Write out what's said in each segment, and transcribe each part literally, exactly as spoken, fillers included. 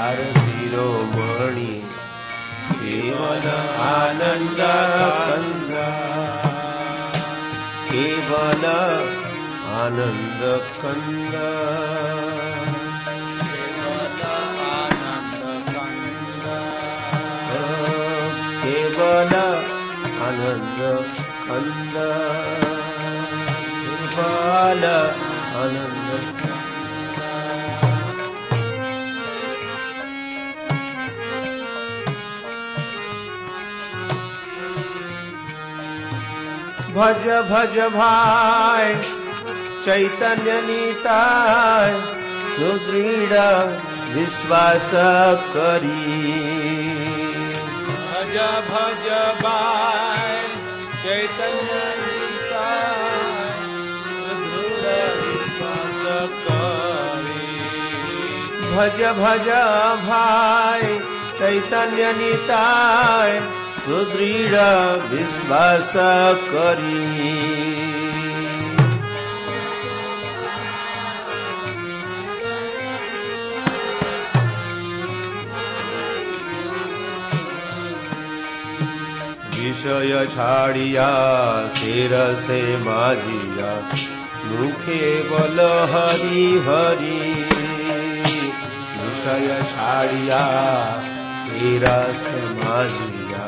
चार शिरोमणि केवल आनंद कंद केवल आनंद कंद केवल आनंद कंद केवल आनंद कंद केवल आनंद भज भज भाई चैतन्य निताय सुदृढ़ विश्वास करी भज भज भाई चैतन्य निताय सुदृढ़ विश्वास करी भज भज भाई चैतन्य निताय सुदृढ़ विश्वास करी विषय छाड़िया शेर से माजिया मुखे बोल हरि हरि विषय छाड़िया शेर से माजिया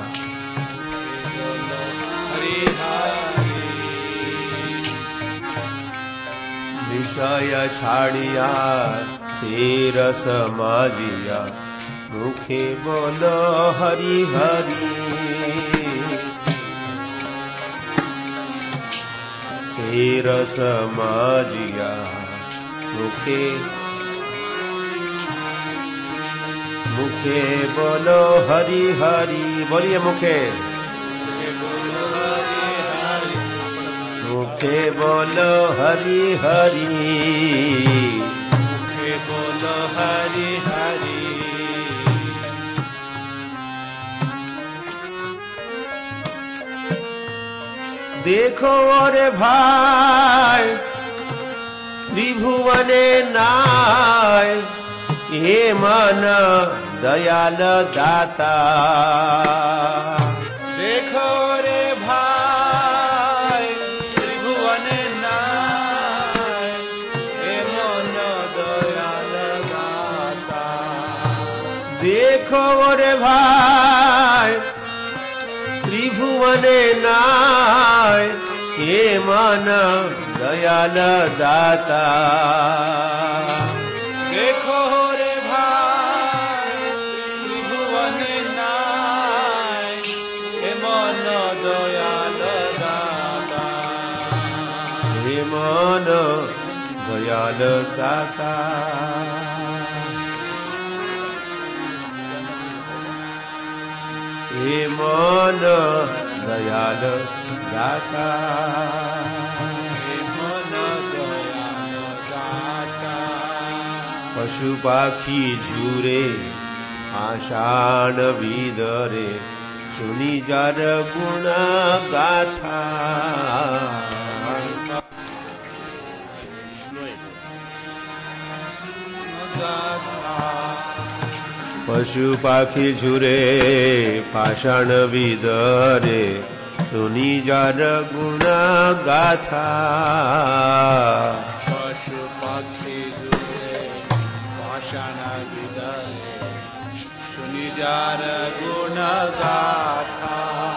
विषय छाड़िया शेर समाजिया मुखे बोल हरि हरि शेर समाजिया मुखे मुखे बोलो हरि हरि बोलिए मुखे मुखे बोलो हरि हरि मुखे बोलो हरि हरि देखो और भाई त्रिभुवने नाय हे मन दयाल दाता देखो रे भाई त्रिभुवन नाय हे मन दयाल दाता देखो रे भाई त्रिभुवन नाय हे मन दयाल दाता देखो रे भाई त्रिभुवन नाय हे मन दयाल दाता हे मन दयाल दाता हे मन दयाल दाता हे मन दयाल दाता पशु पाखी झूरे आषाण विदरे सुनी जार गुण गाथा पशु पाखी झूरे पाषाण विदरे सुनी जार गुण गाथा पशु पक्षी झूरे पाषाण विदरे सुनी जार गुण गाथा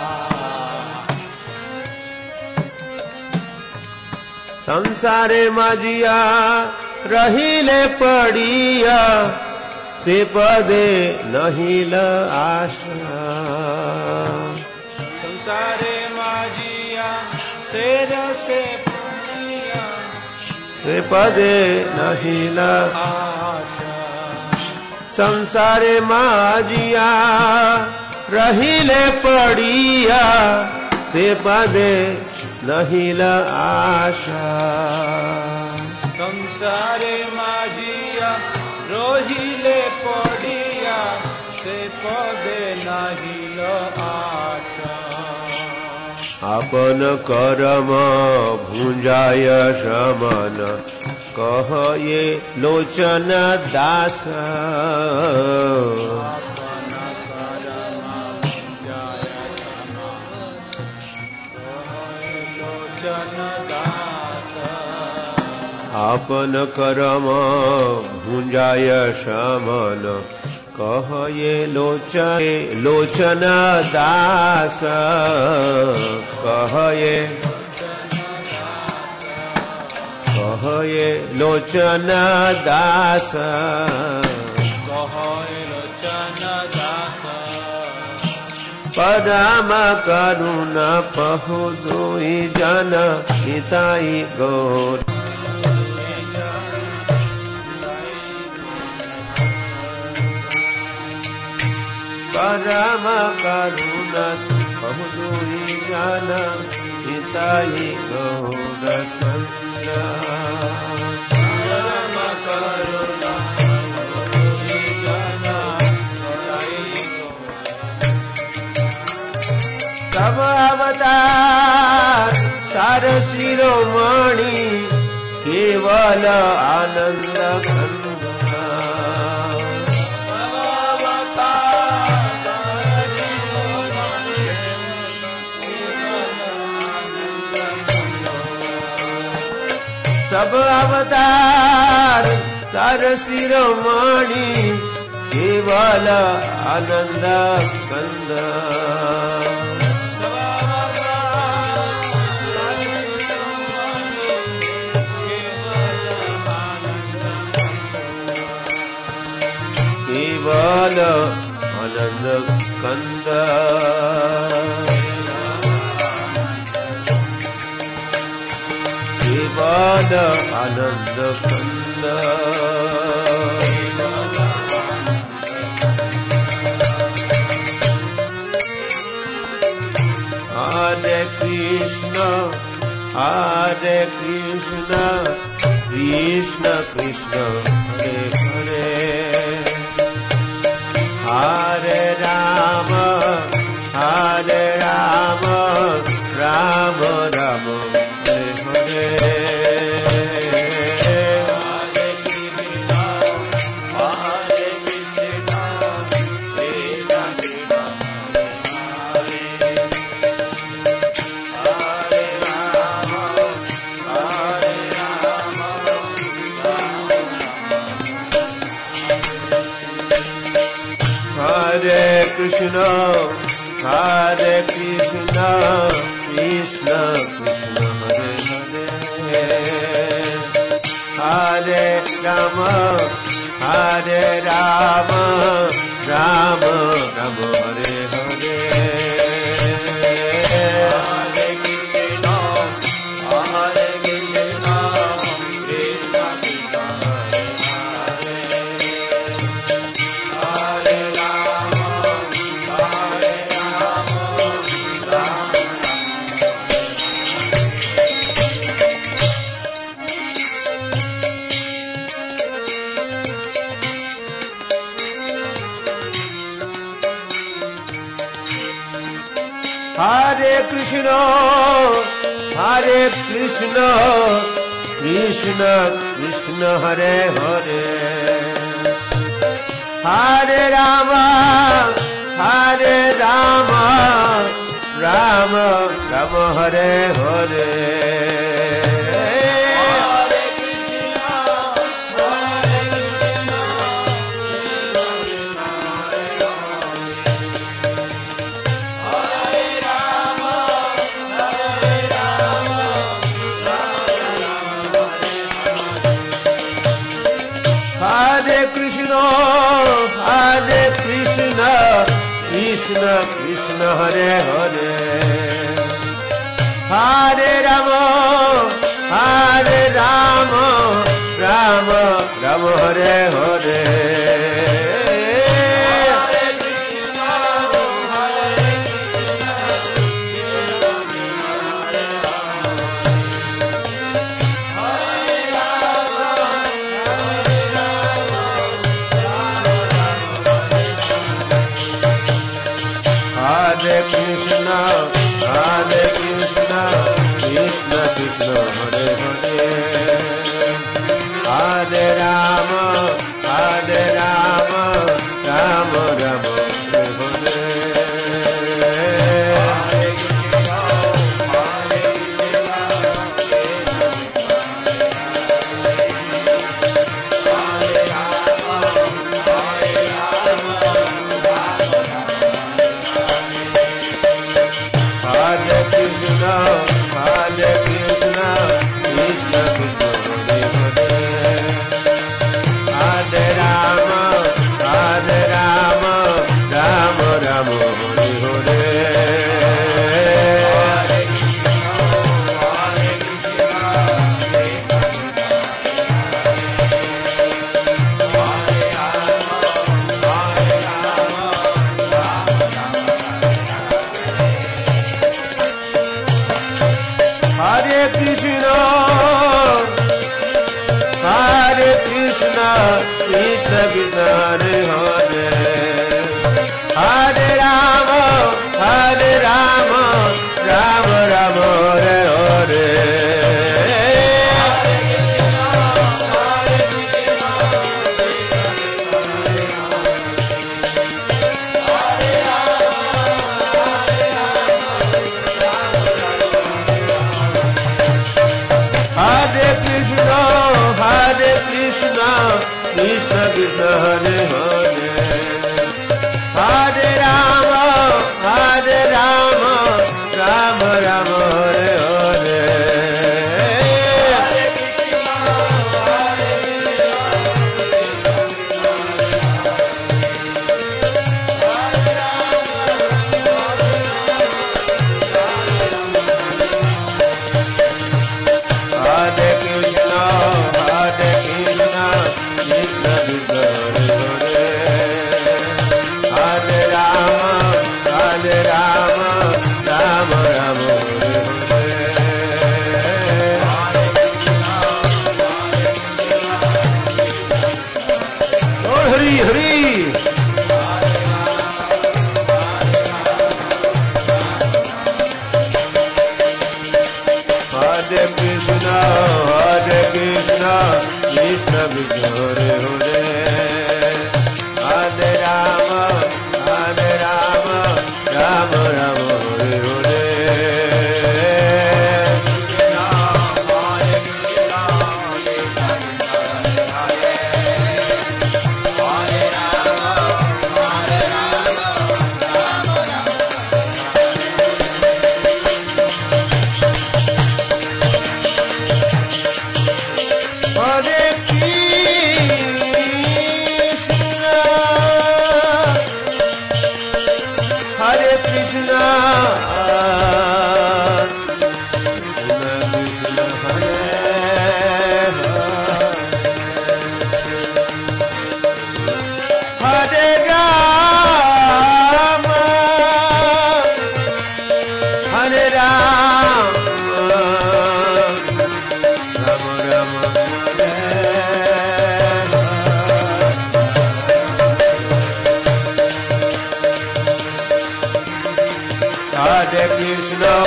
संसारे माजिया रहिले पड़िया से पदे नहिल आशा संसारे माजिया शेर से पड़िया से पदे नहिल आशा संसारे माजिया रहिले पड़िया से पदे नहिल आशा संसारे माजिया रोहिले पड़िया से पदे नाहिल आशा आपन कर्म भुंजाय शमन कह ये लोचन दास आपन करम भुंजाय शमन कह ये लोचन लोचन दास कह ये कह ये लोचन दास कह ये लोचन दास परम करुणा पहु दुई जन हिताई गौर परम करुणा पहु दुई जन हिताई गौर चंद परम करुणा सब अवतार सार शिरोमणि केवल आनंद खंडा सब अवतार सार शिरोमणि केवल आनंद खंडा केवल आनंद कंद केवल आनंद कंद हरे कृष्ण हरे कृष्ण कृष्ण कृष्ण हरे हरे हरे राम हरे राम राम राम हरे हरे हरे कृष्ण हरे कृष्ण कृष्ण कृष्ण हरे हरे राम हरे राम हरे कृष्ण हरे कृष्ण कृष्ण कृष्ण हरे हरे हरे राम हरे राम राम राम हरे हरे हरे कृष्ण हरे कृष्ण कृष्ण कृष्ण हरे हरे हरे राम हरे राम राम हरे कृष्ण हरे कृष्ण कृष्ण कृष्ण हरे हरे हरे राम हरे राम राम राम हरे हरे हरे कृष्ण हरे कृष्ण कृष्ण कृष्ण हरे हरे हरे राम हरे राम राम राम हरे हरे हरे कृष्ण हरे Krishna Krishna Krishna Hare Hare Krishna Hare Hare Hare Rama Hare Rama Rama Rama Hare Hare Krishna Krishna Hare Hare Hare Rama Hare Rama Rama Rama Hare Hare Hare Krishna Hare Krishna Krishna Krishna Hare Rama Hare Rama Rama Rama Hare Hare Oh Hari Hari Hare Krishna Hare Krishna Krishna Krishna Hare Hare Hare Rama Hare Rama Rama Rama Hare Hare Hare Krishna Hare Rama Hare Rama Rama Rama Hare Krishna